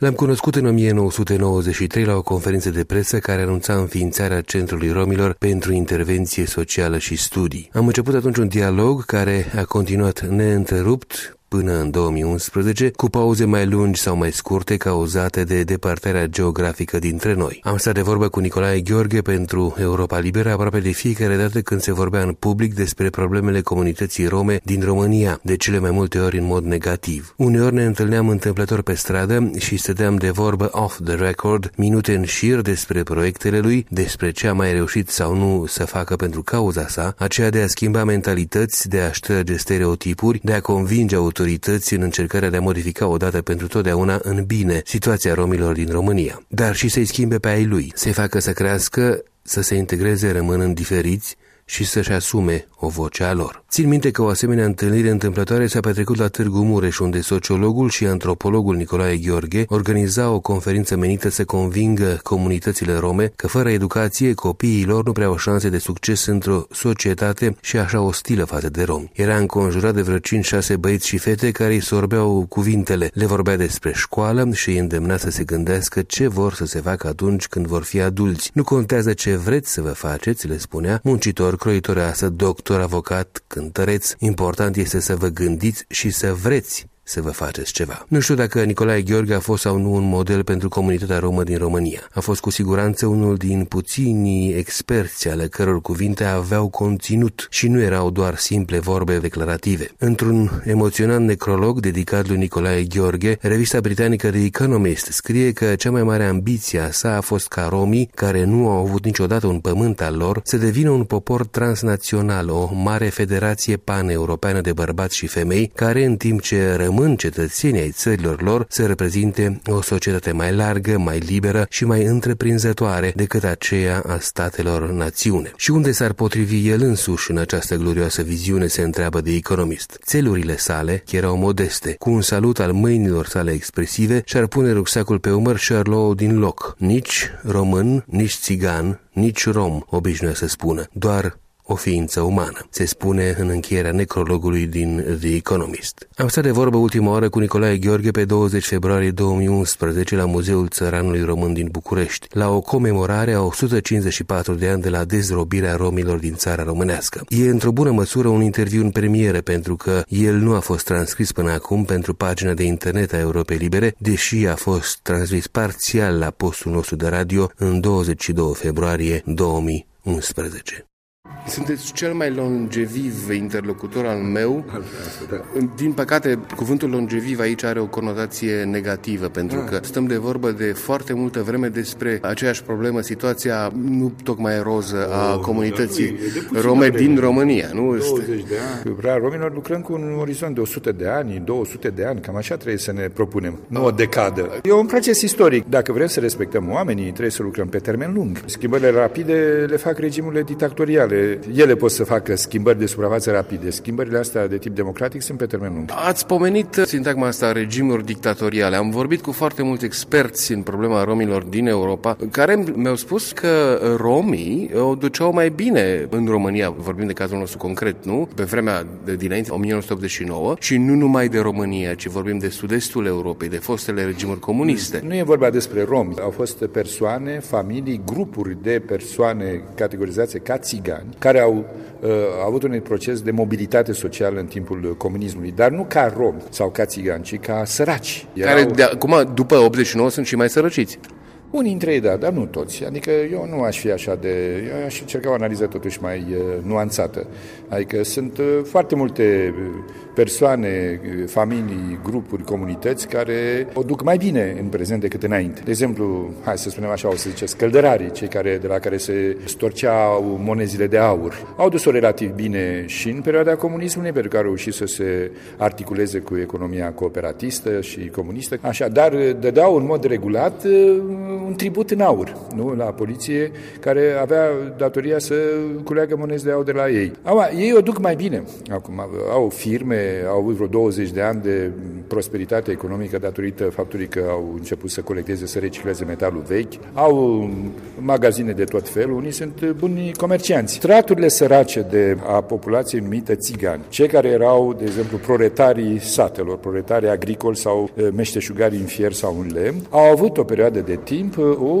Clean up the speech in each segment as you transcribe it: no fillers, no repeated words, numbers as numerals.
L-am cunoscut în 1993 la o conferință de presă care anunța înființarea Centrului Romilor pentru Intervenție Socială și Studii. Am început atunci un dialog care a continuat neîntrerupt până în 2011, cu pauze mai lungi sau mai scurte cauzate de departarea geografică dintre noi. Am stat de vorbă cu Nicolae Gheorghe pentru Europa Liberă aproape de fiecare dată când se vorbea în public despre problemele comunității rome din România, de cele mai multe ori în mod negativ. Uneori ne întâlneam întâmplător pe stradă și stăteam de vorbă off the record, minute în șir despre proiectele lui, despre ce a mai reușit sau nu să facă pentru cauza sa, aceea de a schimba mentalități, de a șterge stereotipuri, de a convinge autorități în încercarea de a modifica odată pentru totdeauna în bine situația romilor din România, dar și să-i schimbe pe ai lui, să-i facă să crească, să se integreze rămânând diferiți și să-și asume o voce a lor. Țin minte că o asemenea întâlnire întâmplătoare s-a petrecut la Târgu Mureș, unde sociologul și antropologul Nicolae Gheorghe organiza o conferință menită să convingă comunitățile rome că fără educație copiii lor nu prea au șanse de succes într-o societate și așa ostilă față de romi. Era înconjurat de vreo 5-6 băieți și fete care îi sorbeau cuvintele, le vorbea despre școală și îi îndemna să se gândească ce vor să se facă atunci când vor fi adulți. Nu contează ce vreți să vă faceți, le spunea, muncitor, croitoreasă, doctor, avocat, cântăreț, important este să vă gândiți și să vreți să vă faceți ceva. Nu știu dacă Nicolae Gheorghe a fost sau nu un model pentru comunitatea romă din România. A fost cu siguranță unul din puținii experți ale căror cuvinte aveau conținut și nu erau doar simple vorbe declarative. Într-un emoționant necrolog dedicat lui Nicolae Gheorghe, revista britanică The Economist scrie că cea mai mare ambiție a sa a fost ca romii, care nu au avut niciodată un pământ al lor, să devină un popor transnațional, o mare federație paneuropeană de bărbați și femei, care în timp ce rămân cetățenii ai țărilor lor să reprezinte o societate mai largă, mai liberă și mai întreprinzătoare decât aceea a statelor națiune. Și unde s-ar potrivi el însuși în această glorioasă viziune, se întreabă de Economist. Țelurile sale erau modeste, cu un salut al mâinilor sale expresive și-ar pune rucsacul pe umăr și-ar lua din loc. Nici român, nici țigan, nici rom, obișnuia să spună, doar o ființă umană, se spune în încheierea necrologului din The Economist. Am stat de vorbă ultima oară cu Nicolae Gheorghe pe 20 februarie 2011 la Muzeul Țăranului Român din București, la o comemorare a 154 de ani de la dezrobirea romilor din țara românească. E într-o bună măsură un interviu în premieră, pentru că el nu a fost transcris până acum pentru pagina de internet a Europei Libere, deși a fost transmis parțial la postul nostru de radio în 22 februarie 2011. Sunteți cel mai longeviv interlocutor al meu. Din păcate, cuvântul longeviv aici are o conotație negativă, pentru că stăm de vorbă de foarte multă vreme despre aceeași problemă, situația nu tocmai roză a comunității rome din România. Nu? 20 de ani. Vrea romilor lucrăm cu un orizont de 100 de ani, 200 de ani, cam așa trebuie să ne propunem, nu o decadă. E un proces istoric. Dacă vrem să respectăm oamenii, trebuie să lucrăm pe termen lung. Schimbările rapide le fac regimurile dictatoriale. Ele pot să facă schimbări de suprafață rapide. Schimbările astea de tip democratic sunt pe termen lung. Ați pomenit sintagma asta, regimuri dictatoriale. Am vorbit cu foarte mulți experți în problema romilor din Europa, care mi-au spus că romii o duceau mai bine în România, vorbim de cazul nostru concret, nu? Pe vremea dinainte, 1989, și nu numai de România, ci vorbim de sud-estul Europei, de fostele regimuri comuniste. Nu e vorba despre romi. Au fost persoane, familii, grupuri de persoane categorizate ca țigani, care au avut un proces de mobilitate socială în timpul comunismului, dar nu ca romi sau ca țigani, ci ca săraci. Care acum, după 89, sunt și mai sărăciți. Unii dintre ei, da, dar nu toți. Adică eu nu aș fi așa de... Eu aș încerca o analiză totuși mai nuanțată. Adică sunt foarte multe persoane, familii, grupuri, comunități care o duc mai bine în prezent decât înainte. De exemplu, hai să spunem așa, o să zice, scăldărarii, cei de la care se storceau monezile de aur, au dus-o relativ bine și în perioada comunismului, pentru că au reușit să se articuleze cu economia cooperatistă și comunistă. Așa, dar dădeau în mod regulat un tribut în aur, nu? La poliție, care avea datoria să culeagă monezi de aur de la ei. Ei o duc mai bine. Acum au firme, au avut vreo 20 de ani de prosperitate economică datorită faptului că au început să colecteze, să recicleze metalul vechi, au magazine de tot felul, unii sunt buni comercianți. Straturile sărace a populației numite țigani, cei care erau, de exemplu, proletarii satelor, proletarii agricoli sau meșteșugari în fier sau în lemn, au avut o perioadă de timp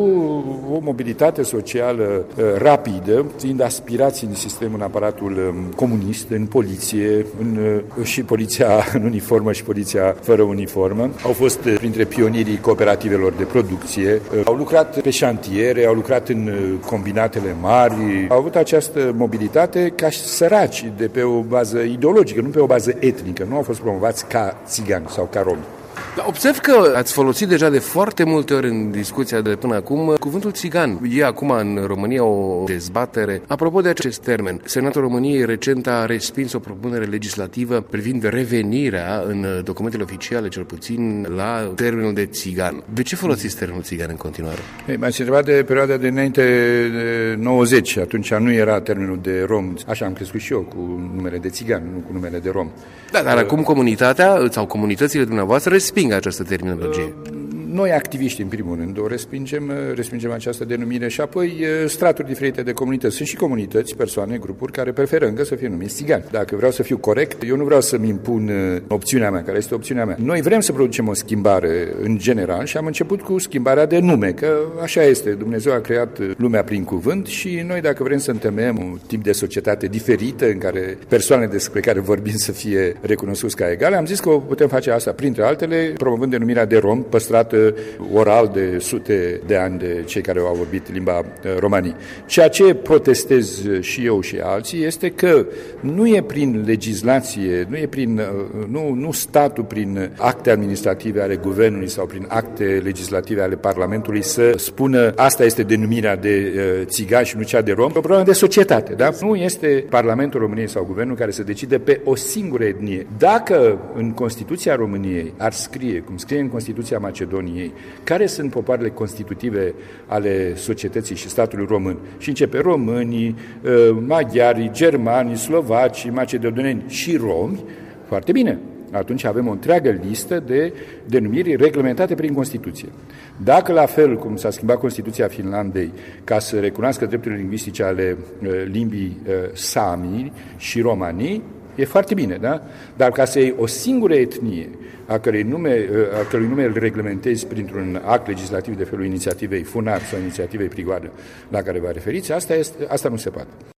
o mobilitate socială rapidă, fiind aspirați în sistemul, în aparatul comunist, în poliție, și poliția în uniformă și poliția fără uniformă. Au fost printre pionierii cooperativelor de producție, au lucrat pe șantiere, au lucrat în combinatele mari, au avut această mobilitate ca săraci, de pe o bază ideologică, nu pe o bază etnică, nu au fost promovați ca țigani sau ca romi. Observ că ați folosit deja de foarte multe ori în discuția de până acum cuvântul țigan. E acum în România o dezbatere. Apropo de acest termen, Senatul României recent a respins o propunere legislativă privind revenirea în documentele oficiale, cel puțin, la termenul de țigan. De ce folosiți termenul țigan în continuare? M-ați întrebat de perioada de înainte de 90. Atunci nu era termenul de rom. Așa am crescut și eu, cu numele de țigan, nu cu numele de rom. Da, dar acum comunitatea sau comunitățile dumneavoastră resping această terminologie. Noi, activiști, în primul rând, o respingem această denumire și apoi straturi diferite de comunități. Sunt și comunități, persoane, grupuri care preferă încă să fie numiți țigani. Dacă vreau să fiu corect, eu nu vreau să-mi impun opțiunea mea, care este opțiunea mea. Noi vrem să producem o schimbare în general și am început cu schimbarea de nume, că așa este. Dumnezeu a creat lumea prin cuvânt și noi, dacă vrem să întemeiem un tip de societate diferită, în care persoanele despre care vorbim să fie recunoscuți ca egale, am zis că o putem face asta, printre altele, promovând denumirea de rom, păstrată oral de sute de ani de cei care au vorbit limba romanii. Ceea ce protestez și eu și alții este că nu e prin legislație, nu statul prin acte administrative ale guvernului sau prin acte legislative ale Parlamentului să spună asta este denumirea de țigan și nu cea de rom, o problemă de societate, da? Nu este Parlamentul României sau guvernul care să decide pe o singură etnie. Dacă în Constituția României ar scrie, cum scrie în Constituția Macedoniei, care sunt popoarele constitutive ale societății și statului român, și începe românii, maghiarii, germanii, slovacii, macedoneni și romi, foarte bine. Atunci avem o întreagă listă de denumiri reglementate prin Constituție. Dacă la fel cum s-a schimbat Constituția Finlandei ca să recunoască drepturile lingvistice ale limbii sami și romanii, e foarte bine, da? Dar ca să iei o singură etnie a cărui nume îl reglementezi printr-un act legislativ de felul inițiativei FUNAR sau inițiativei Prigoadă la care vă referiți, asta nu se poate.